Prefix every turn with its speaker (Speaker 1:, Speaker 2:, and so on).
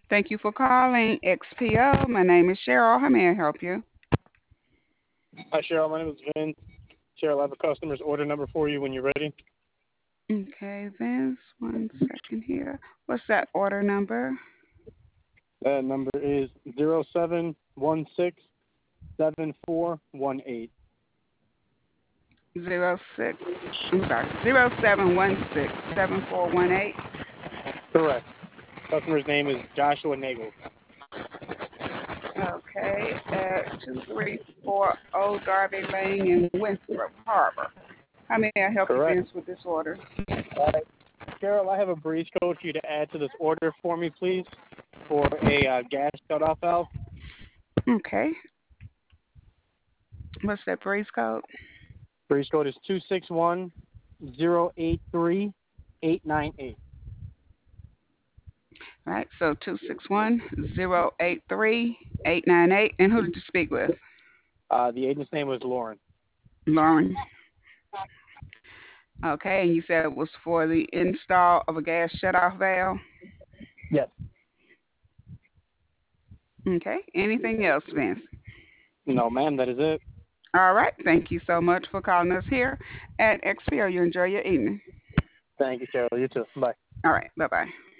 Speaker 1: Thank you for calling XPO. My name is Cheryl. How may I help you?
Speaker 2: Hi, Cheryl. My name is Vince. Cheryl, I have a customer's order number for you when you're ready.
Speaker 1: Okay, Vince, one second here. What's that order number?
Speaker 2: That number is 07167418.
Speaker 1: 06, I'm sorry, 07167418.
Speaker 2: Correct. Customer's name is Joshua Nagel.
Speaker 1: Okay, at 2340 Darby Lane in Winthrop Harbor. How may I help you,
Speaker 2: Correct.
Speaker 1: Vince, with this order?
Speaker 2: Cheryl, I have a breeze code for you to add to this order for me, please, for a gas shutoff valve.
Speaker 1: Okay, what's that breeze code?
Speaker 2: Breeze code is 261083898.
Speaker 1: All right, so 261083898. And who did you speak with?
Speaker 2: The agent's name was Lauren.
Speaker 1: Lauren. Okay, and you said it was for the install of a gas shutoff valve?
Speaker 2: Yes.
Speaker 1: Okay, anything else, Vince?
Speaker 2: No, ma'am, that is it.
Speaker 1: All right, thank you so much for calling us here at XPO. You enjoy your evening.
Speaker 2: Thank you, Cheryl. You too. Bye.
Speaker 1: All right, bye-bye.